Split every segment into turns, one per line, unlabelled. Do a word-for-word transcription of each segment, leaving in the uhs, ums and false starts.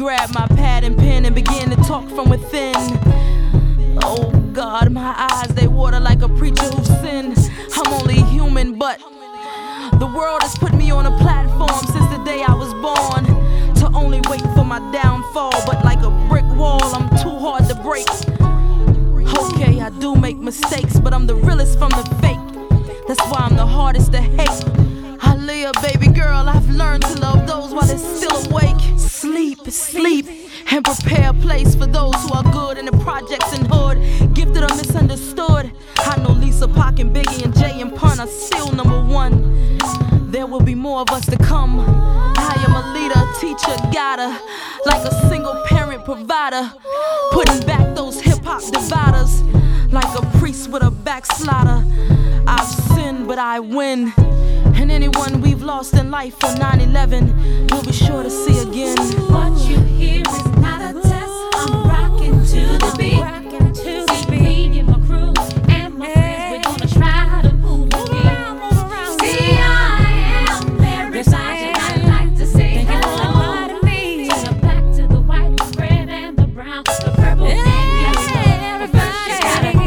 grabbed my pad and pen and began to talk from within. Oh God, my eyes, they water like a preacher who sinned. I'm only human, but the world has put me on a platform since the day I was born, to only wait for my downfall. But like a brick wall, I'm too hard to break. Okay, I do make mistakes, but I'm the realest from the fake. That's why I'm the hardest to hate. I live, baby girl, I've learned to love those while they're still awake. Sleep, sleep, and prepare a place for those who are good in the projects and hood, gifted or misunderstood. I know Lisa, Pac, and Biggie, and Jay and Pun are still number one. There will be more of us to come. I am a leader, teacher, guider, like a single parent provider, putting back those hip-hop dividers, like a priest with a backslider. I've sinned, but I win. And anyone we've lost in life on nine eleven, we'll be sure to see again.
What you hear is not a test. I'm rocking to the beat. See me and my crew and my friends, we're gonna try to move again. See, I am Mary Blige, and I like to say hello to me. Turn it back to the white, the red, and the brown, the purple, and yellow. But first you gotta.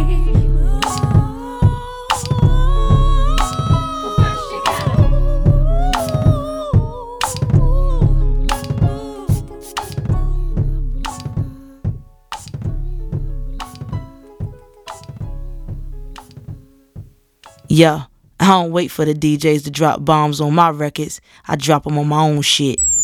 Yeah, I don't wait for the D Js to drop bombs on my records. I drop them on my own shit.